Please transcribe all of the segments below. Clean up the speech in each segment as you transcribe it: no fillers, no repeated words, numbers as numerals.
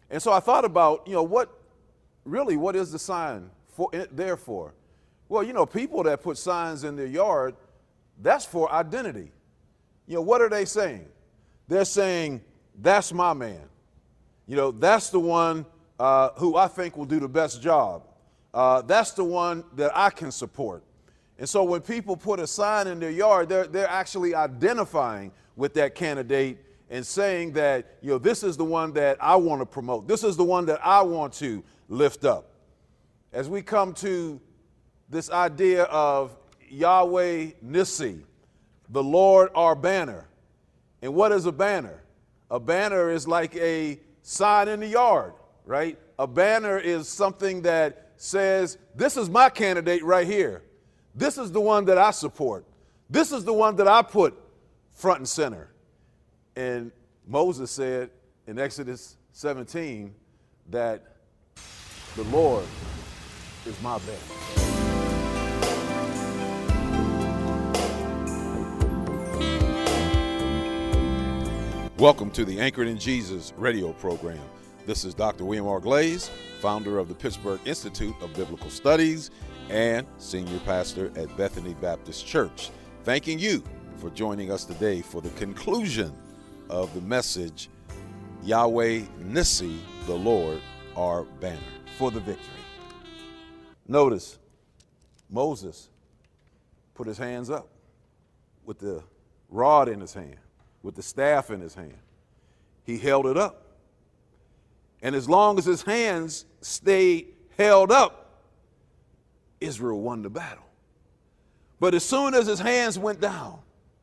And so I thought about, what is the sign there for? Well, people that put signs in their yard, that's for identity. What are they saying? They're saying, that's my man. That's the one who I think will do the best job. That's the one that I can support. And so when people put a sign in their yard, they're actually identifying with that candidate and saying that, this is the one that I want to promote. This is the one that I want to lift up. As we come to this idea of Yahweh Nissi, the Lord our banner. And what is a banner? A banner is like a sign in the yard, right? A banner is something that says, this is my candidate right here. This is the one that I support. This is the one that I put front and center. And Moses said in Exodus 17 that the Lord is my banner. Welcome to the Anchored in Jesus radio program. This is Dr. William R. Glaze, founder of the Pittsburgh Institute of Biblical Studies and senior pastor at Bethany Baptist Church. Thanking you for joining us today for the conclusion of the message, Yahweh Nissi, the Lord our banner, for the victory. Notice, Moses put his hands up with the rod in his hand, with the staff in his hand. He held it up. And as long as his hands stayed held up, Israel won the battle. But as soon as his hands went down,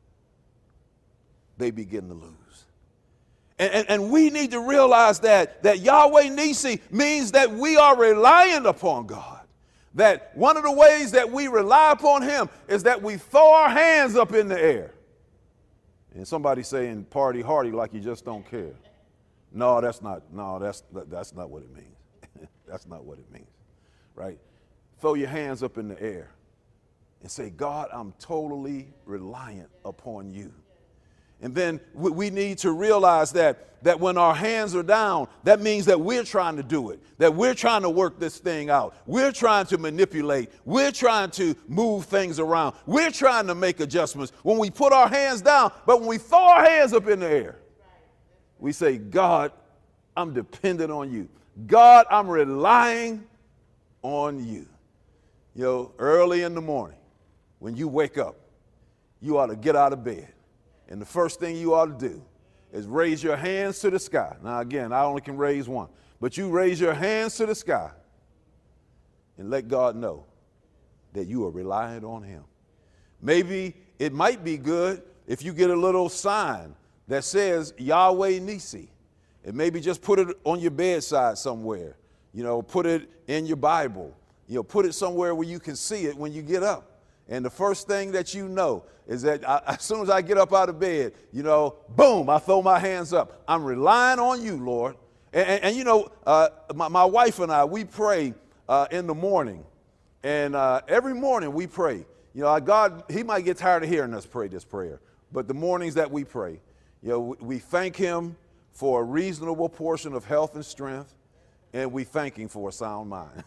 they began to lose. And we need to realize that Yahweh Nissi means that we are reliant upon God. That one of the ways that we rely upon him is that we throw our hands up in the air. And somebody saying party hardy like you just don't care. No, that's not what it means. That's not what it means, right? Throw your hands up in the air and say, God, I'm totally reliant upon you. And then we need to realize that when our hands are down, that means that we're trying to do it, that we're trying to work this thing out. We're trying to manipulate. We're trying to move things around. We're trying to make adjustments. When we put our hands down, but when we throw our hands up in the air, we say, God, I'm dependent on you. God, I'm relying on you. Early in the morning, when you wake up, you ought to get out of bed. And the first thing you ought to do is raise your hands to the sky. Now, again, I only can raise one. But you raise your hands to the sky and let God know that you are reliant on him. Maybe it might be good if you get a little sign that says Yahweh Nissi. And maybe just put it on your bedside somewhere. Put it in your Bible. Put it somewhere where you can see it when you get up. And the first thing that you know is that as soon as I get up out of bed, boom, I throw my hands up. I'm relying on you, Lord. And my wife and I, we pray in the morning. And every morning we pray. God, he might get tired of hearing us pray this prayer. But the mornings that we pray, we thank him for a reasonable portion of health and strength. And we thank him for a sound mind.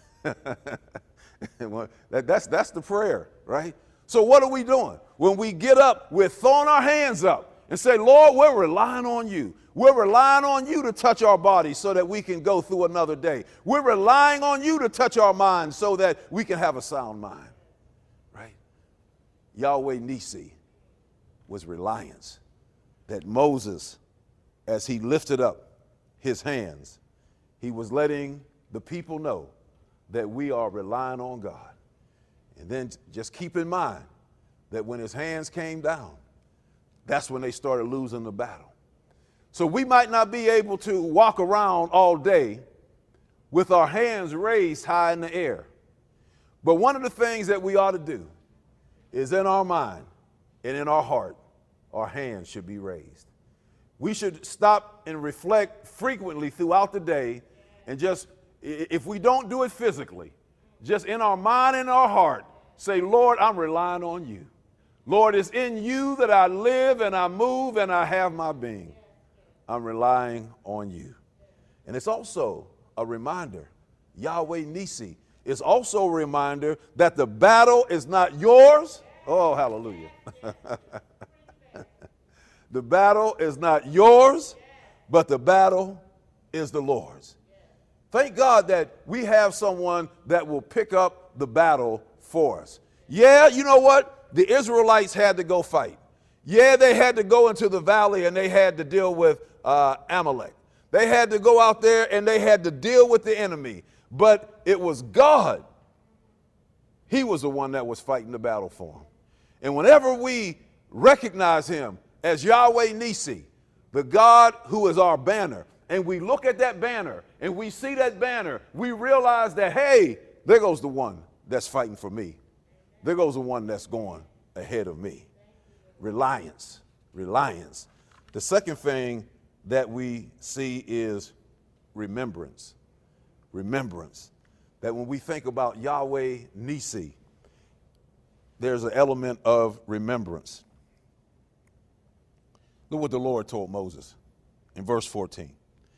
That's the prayer, right? So what are we doing? When we get up, we're throwing our hands up and say, Lord, we're relying on you. We're relying on you to touch our bodies so that we can go through another day. We're relying on you to touch our minds so that we can have a sound mind, right? Yahweh Nissi was reliance. That Moses, as he lifted up his hands, he was letting the people know that we are relying on God. And then just keep in mind that when his hands came down, that's when they started losing the battle. So we might not be able to walk around all day with our hands raised high in the air. But one of the things that we ought to do is in our mind and in our heart, our hands should be raised. We should stop and reflect frequently throughout the day and just, if we don't do it physically, just in our mind and our heart, say, Lord, I'm relying on you. Lord, it's in you that I live and I move and I have my being. I'm relying on you. And it's also a reminder, Yahweh Nisi is also a reminder that the battle is not yours. Oh, hallelujah. The battle is not yours, but the battle is the Lord's. Thank God that we have someone that will pick up the battle for us. Yeah, you know what? The Israelites had to go fight. Yeah, they had to go into the valley and they had to deal with Amalek. They had to go out there and they had to deal with the enemy. But it was God. He was the one that was fighting the battle for them. And whenever we recognize him as Yahweh Nisi, the God who is our banner, and we look at that banner and we see that banner, we realize that, hey, there goes the one that's fighting for me. There goes the one that's going ahead of me. Reliance. The second thing that we see is remembrance. That when we think about Yahweh Nisi, there's an element of remembrance. Look what the Lord told Moses in verse 14.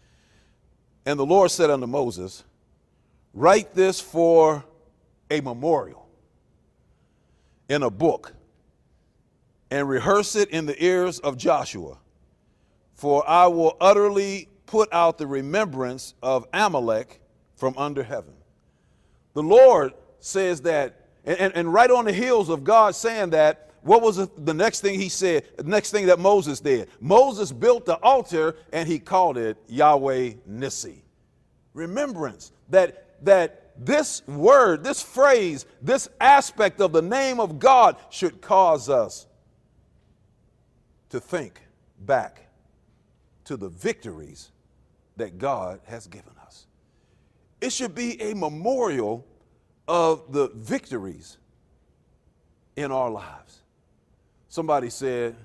And the Lord said unto Moses, write this for a memorial in a book, and rehearse it in the ears of Joshua, for I will utterly put out the remembrance of Amalek from under heaven. The Lord says that, and right on the heels of God saying that, what was the next thing he said, the next thing that Moses did? Moses built the altar and he called it Yahweh Nissi. Remembrance that this word, this phrase, this aspect of the name of God should cause us to think back to the victories that God has given us. It should be a memorial of the victories in our lives. Somebody said,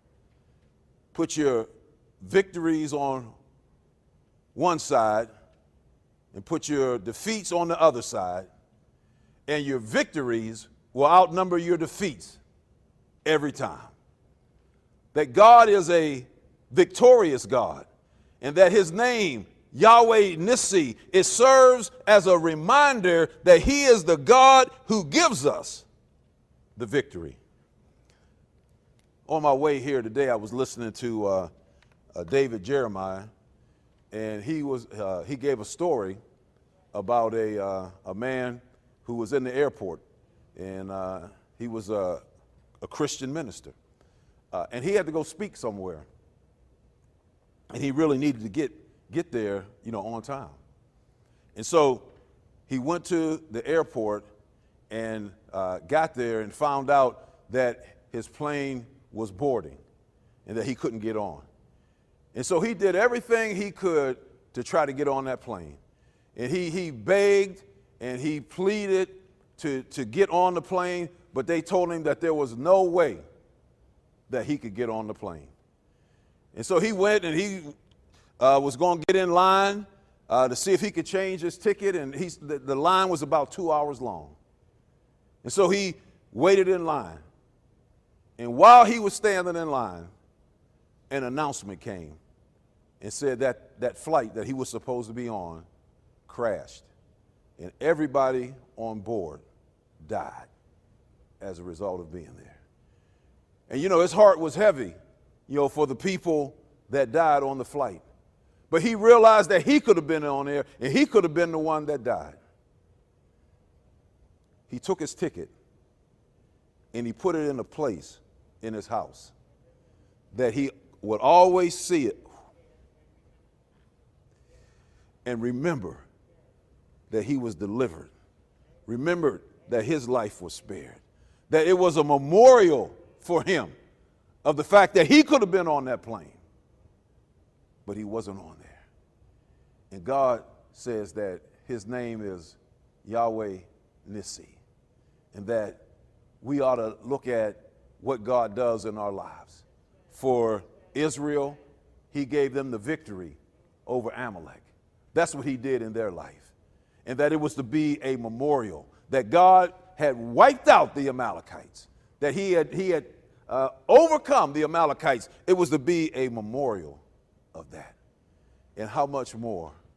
put your victories on one side and put your defeats on the other side, and your victories will outnumber your defeats every time. That God is a victorious God, and that his name, Yahweh Nissi, it serves as a reminder that he is the God who gives us the victory. On my way here today, I was listening to David Jeremiah, and he gave a story about a man who was in the airport, and he was a Christian minister, and he had to go speak somewhere, and he really needed to get there, on time. And so he went to the airport and got there and found out that his plane was boarding and that he couldn't get on. And so he did everything he could to try to get on that plane. And he begged and he pleaded to get on the plane, but they told him that there was no way that he could get on the plane. And so he went and he was going to get in line to see if he could change his ticket, and the line was about 2 hours long. And so he waited in line. And while he was standing in line, an announcement came and said that flight that he was supposed to be on crashed, and everybody on board died as a result of being there. And his heart was heavy, for the people that died on the flight. But he realized that he could have been on there and he could have been the one that died. He took his ticket and he put it in a place in his house that he would always see it and remember that he was delivered. Remember that his life was spared. That it was a memorial for him of the fact that he could have been on that plane, but he wasn't on there. And God says that his name is Yahweh Nissi, and that we ought to look at what God does in our lives. For Israel, he gave them the victory over Amalek. That's what he did in their life. And that it was to be a memorial, that God had wiped out the Amalekites, that he had overcome the Amalekites. It was to be a memorial of that. And how much more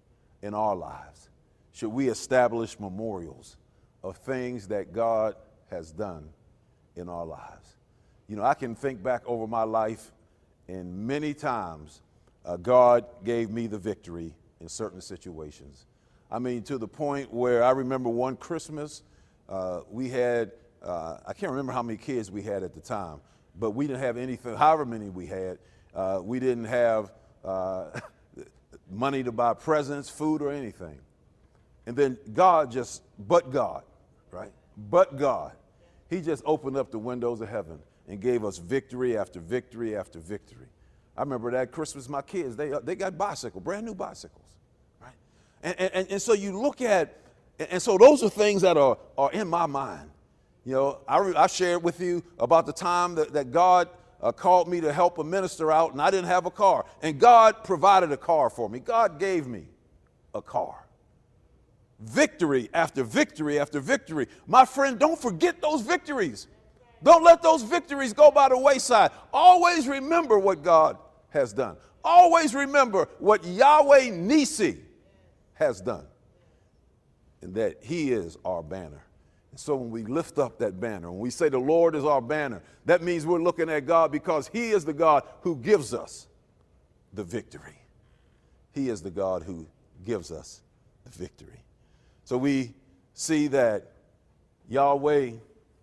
in our lives? Should we establish memorials of things that God has done in our lives? You know, I can think back over my life, and many times God gave me the victory in certain situations. I mean, to the point where I remember one Christmas, we had, I can't remember how many kids we had at the time, but we didn't have anything, however many we had. We didn't have money to buy presents, food, or anything. And then God, right? But God, he just opened up the windows of heaven and gave us victory after victory after victory. I remember that Christmas, my kids, they got bicycles, brand new bicycles, right? And so you look at, and so those are things that are in my mind. You know, I shared with you about the time that God called me to help a minister out, and I didn't have a car. And God provided a car for me. God gave me a car. Victory after victory after victory. My friend, don't forget those victories. Don't let those victories go by the wayside. Always remember what God has done. Always remember what Yahweh Nissi has done, and that he is our banner. And so when we lift up that banner, when we say the Lord is our banner, that means we're looking at God because he is the God who gives us the victory. He is the God who gives us the victory. So we see that Yahweh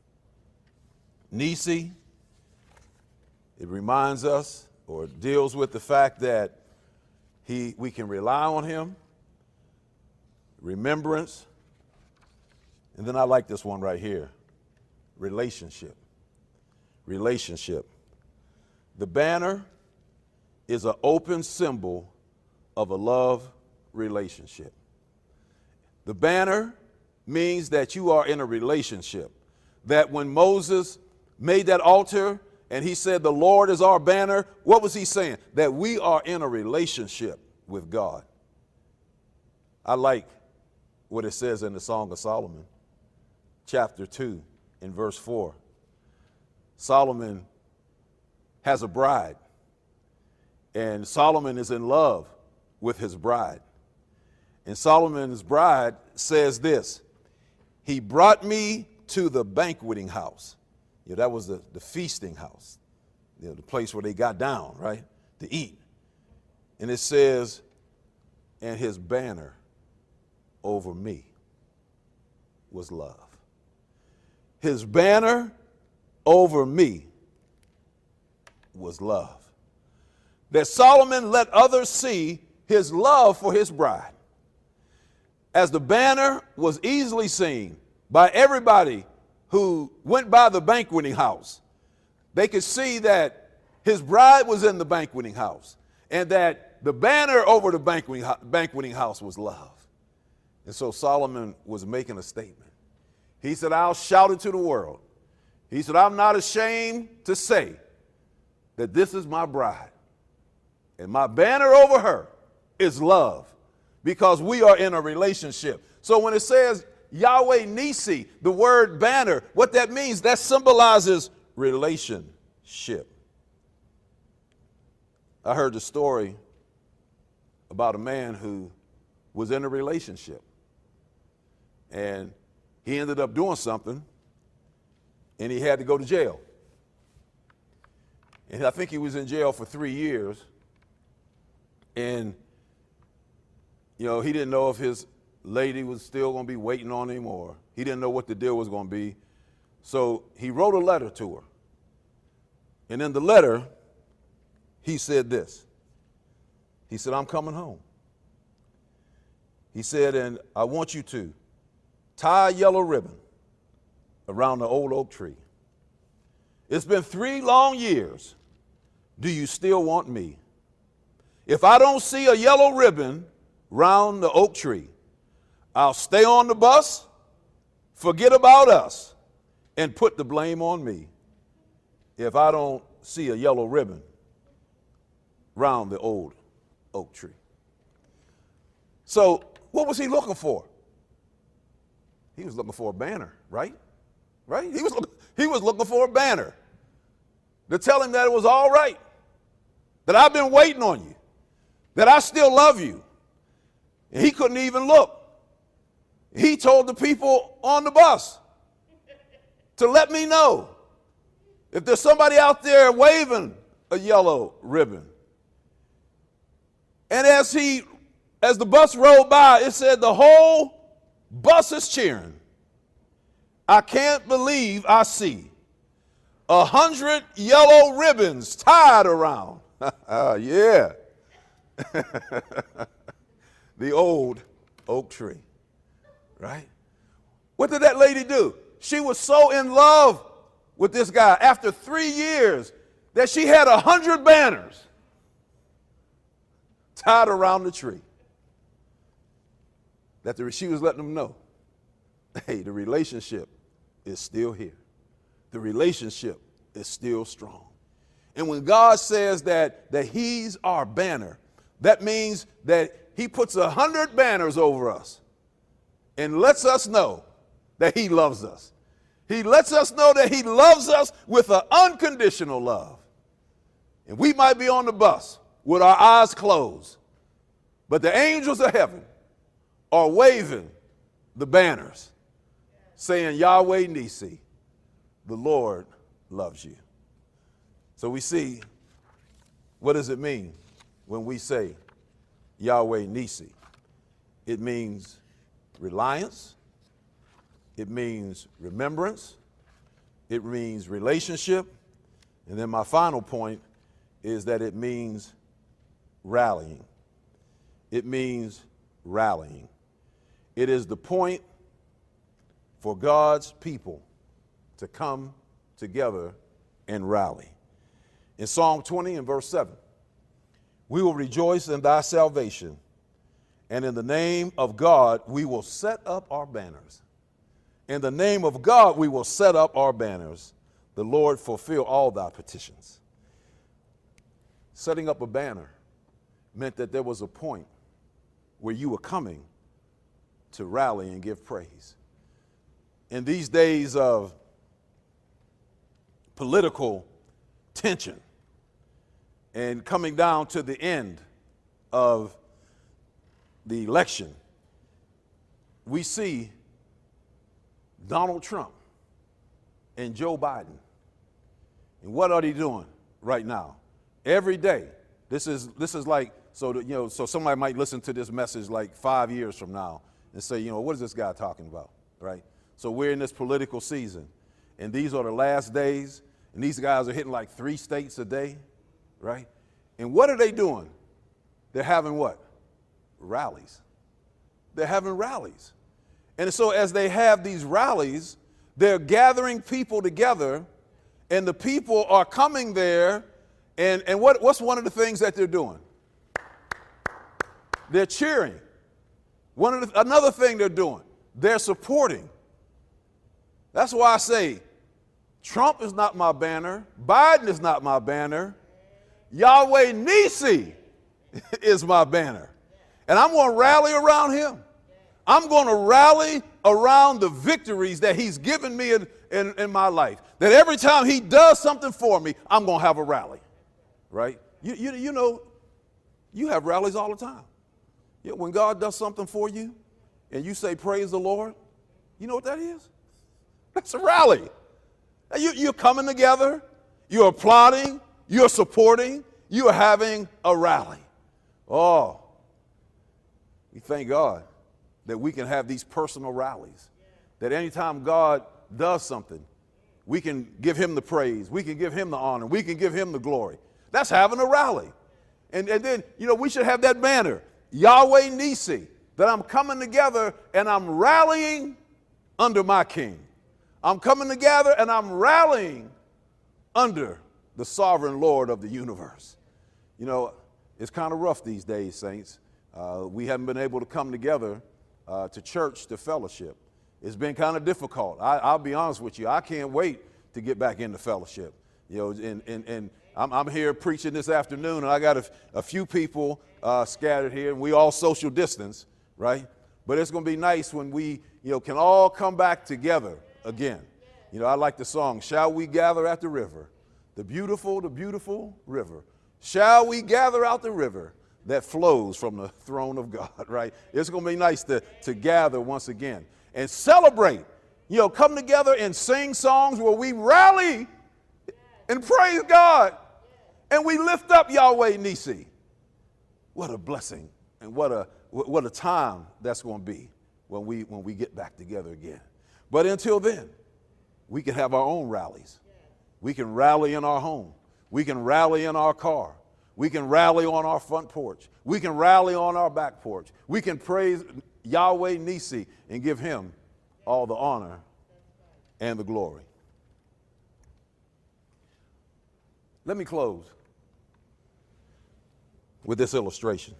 Nissi, it reminds us or deals with the fact that we can rely on him, remembrance, and then I like this one right here, relationship. Relationship. The banner is an open symbol of a love relationship. The banner means that you are in a relationship. That when Moses made that altar and he said, the Lord is our banner, what was he saying? That we are in a relationship with God. I like what it says in the Song of Solomon, chapter 2, in verse 4. Solomon has a bride, and Solomon is in love with his bride. And Solomon's bride says this: he brought me to the banqueting house. You know, that was the feasting house, you know, the place where they got down, right, to eat. And it says, and his banner over me was love. His banner over me was love. That Solomon let others see his love for his bride. As the banner was easily seen by everybody who went by the banqueting house, they could see that his bride was in the banqueting house and that the banner over the banqueting house was love. And so Solomon was making a statement. He said, I'll shout it to the world. He said, I'm not ashamed to say that this is my bride, and my banner over her is love, because we are in a relationship. So when it says Yahweh Nissi, the word banner, what that means, that symbolizes relationship. I heard the story about a man who was in a relationship, and he ended up doing something, and he had to go to jail. And I think he was in jail for 3 years, and you know, he didn't know if his lady was still going to be waiting on him, or he didn't know what the deal was going to be. So he wrote a letter to her. And in the letter, he said this. He said, I'm coming home. He said, and I want you to tie a yellow ribbon around the old oak tree. It's been 3 long years. Do you still want me? If I don't see a yellow ribbon round the oak tree, I'll stay on the bus, forget about us, and put the blame on me if I don't see a yellow ribbon round the old oak tree. So what was he looking for? He was looking for a banner, right? Right? He was looking for a banner to tell him that it was all right, that I've been waiting on you, that I still love you, And he couldn't even look. He told the people on the bus to let me know if there's somebody out there waving a yellow ribbon. And as the bus rolled by, it said the whole bus is cheering. I can't believe I see 100 yellow ribbons tied around. Yeah. The old oak tree, right? What did that lady do? She was so in love with this guy after 3 years that she had 100 banners tied around the tree. She was letting them know, hey, the relationship is still here. The relationship is still strong. And when God says that he's our banner, that means that he puts 100 banners over us and lets us know that he loves us. He lets us know that he loves us with an unconditional love. And we might be on the bus with our eyes closed, but the angels of heaven are waving the banners saying, Yahweh Nisi, the Lord loves you. So we see, what does it mean when we say Yahweh Nisi? It means reliance. It means remembrance. It means relationship. And then my final point is that it means rallying. It means rallying. It is the point for God's people to come together and rally. In Psalm 20 and verse 7, we will rejoice in thy salvation, and in the name of God we will set up our banners. In the name of God we will set up our banners. The Lord fulfill all thy petitions. Setting up a banner meant that there was a point where you were coming to rally and give praise. In these days of political tension and coming down to the end of the election, we see Donald Trump and Joe Biden. And what are they doing right now? Every day. This is like, so somebody might listen to this message like 5 years from now and say, what is this guy talking about, right? So we're in this political season, and these are the last days, and these guys are hitting like 3 states a day, right? And what are they doing? They're having what? Rallies. They're having rallies. And so as they have these rallies, they're gathering people together, and the people are coming there, and what's one of the things that they're doing? They're cheering. Another thing they're doing, they're supporting. That's why I say, Trump is not my banner. Biden is not my banner. Yahweh Nisi is my banner. And I'm going to rally around him. I'm going to rally around the victories that he's given me in my life. That every time he does something for me, I'm going to have a rally. Right? You know, you have rallies all the time. When God does something for you and you say, praise the Lord, you know what that is? That's a rally. You're coming together, you're applauding, you're supporting, you're having a rally. Oh, we thank God that we can have these personal rallies, that anytime God does something, we can give him the praise, we can give him the honor, we can give him the glory. That's having a rally. And then, we should have that banner, Yahweh Nisi, that I'm coming together and I'm rallying under my King. I'm coming together and I'm rallying under the sovereign Lord of the universe. It's kind of rough these days, saints. We haven't been able to come together to church, to fellowship. It's been kind of difficult. I'll be honest with you. I can't wait to get back into fellowship. And I'm here preaching this afternoon, and I got a few people scattered here, and we all social distance, right? But it's going to be nice when we, can all come back together again. I like the song, Shall We Gather at the River, the beautiful river. Shall we gather out the river that flows from the throne of God, right? It's going to be nice to gather once again and celebrate, come together and sing songs where we rally and praise God and we lift up Yahweh Nisi. What a blessing and what a time that's going to be when we get back together again. But until then, we can have our own rallies. We can rally in our home. We can rally in our car. We can rally on our front porch. We can rally on our back porch. We can praise Yahweh Nisi and give him all the honor and the glory. Let me close with this illustration.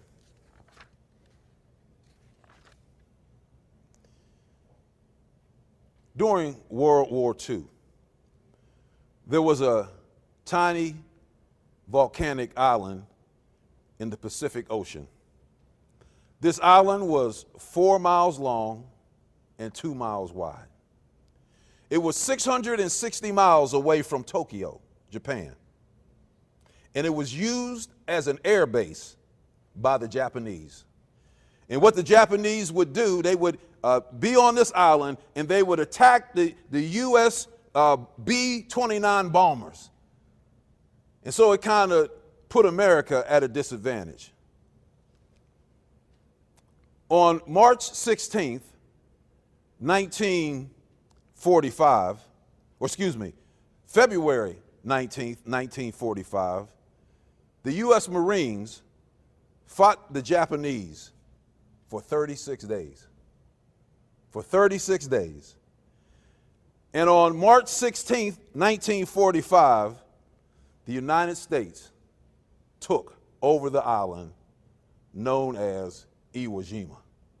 During World War II, there was a tiny volcanic island in the Pacific Ocean. This island was 4 miles long and 2 miles wide. It was 660 miles away from Tokyo, Japan. And it was used as an air base by the Japanese. And what the Japanese would do, they would be on this island and they would attack the U.S. B-29 bombers. And so it kind of put America at a disadvantage. On March 16th, February 19th, 1945, the U.S. Marines fought the Japanese for 36 days. For 36 days. And on March 16th, 1945, the United States took over the island known as Iwo Jima.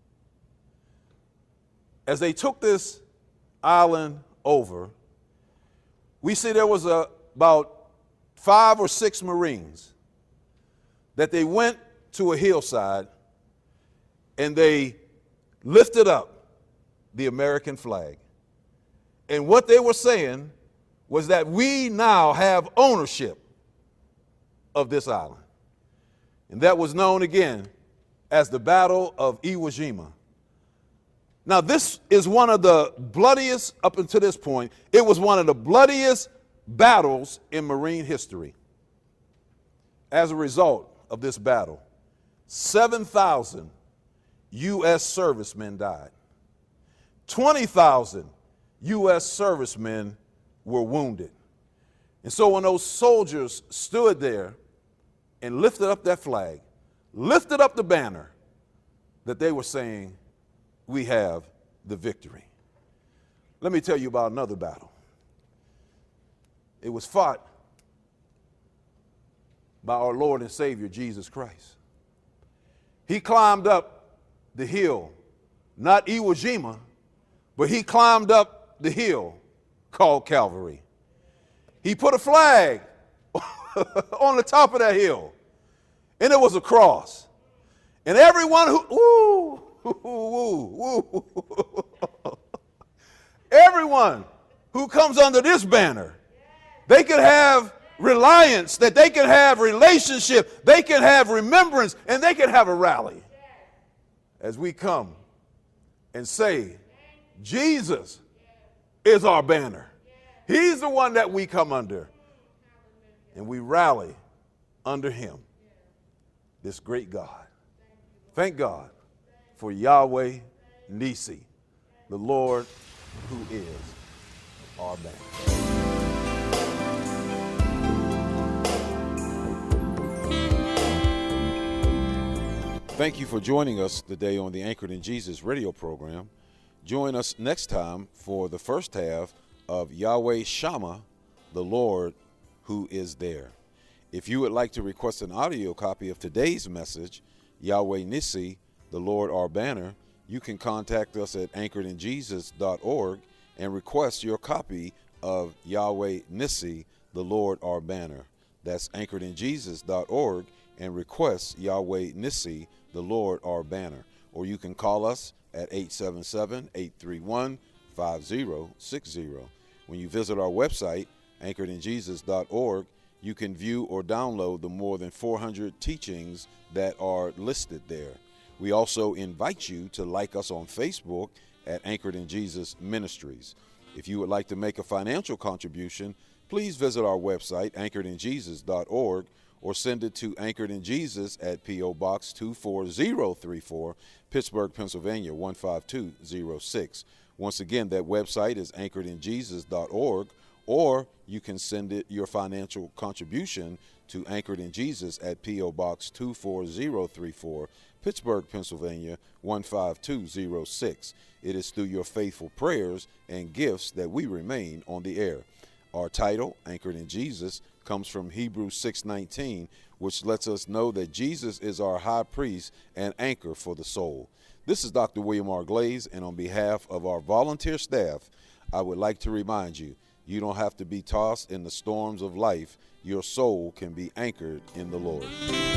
As they took this island over, we see there was about 5 or 6 Marines that they went to a hillside and they lifted up the American flag. And what they were saying was that we now have ownership of this island. And that was known again as the Battle of Iwo Jima. Now, this is one of the bloodiest, up until this point, it was one of the bloodiest battles in Marine history. As a result of this battle, 7,000 U.S. servicemen died. 20,000 U.S. servicemen were wounded. And so when those soldiers stood there and lifted up that flag, lifted up the banner, that they were saying, we have the victory. Let me tell you about another battle. It was fought by our Lord and Savior, Jesus Christ. He climbed up the hill, not Iwo Jima, but he climbed up the hill called Calvary. He put a flag on the top of that hill, and it was a cross. And everyone everyone who comes under this banner, they could have reliance, that they can have relationship, they can have remembrance, and they can have a rally as we come and say, Jesus is our banner. He's the one that we come under, and we rally under him, this great God. Thank God for Yahweh Nisi, the Lord who is our banner. Thank you for joining us today on the Anchored in Jesus radio program. Join us next time for the first half of Yahweh Shammah, the Lord who is there. If you would like to request an audio copy of today's message, Yahweh Nisi, the Lord our banner, you can contact us at anchoredinjesus.org and request your copy of Yahweh Nisi, the Lord our banner. That's anchoredinjesus.org and request Yahweh Nisi, the Lord our banner. Or you can call us at 877-831-5060. When you visit our website, anchoredinjesus.org, You can view or download the more than 400 teachings that are listed there. We also invite you to like us on Facebook at Anchored in Jesus Ministries. If you would like to make a financial contribution, please visit our website, anchoredinjesus.org, or send it to Anchored in Jesus at P.O. Box 24034, Pittsburgh, Pennsylvania 15206. Once again, that website is anchoredinjesus.org, or you can send it your financial contribution to Anchored in Jesus at P.O. Box 24034, Pittsburgh, Pennsylvania 15206. It is through your faithful prayers and gifts that we remain on the air. Our title, Anchored in Jesus, comes from Hebrews 6:19, which lets us know that Jesus is our high priest and anchor for the soul. This is Dr. William R. Glaze, and on behalf of our volunteer staff, I would like to remind you, you don't have to be tossed in the storms of life. Your soul can be anchored in the Lord.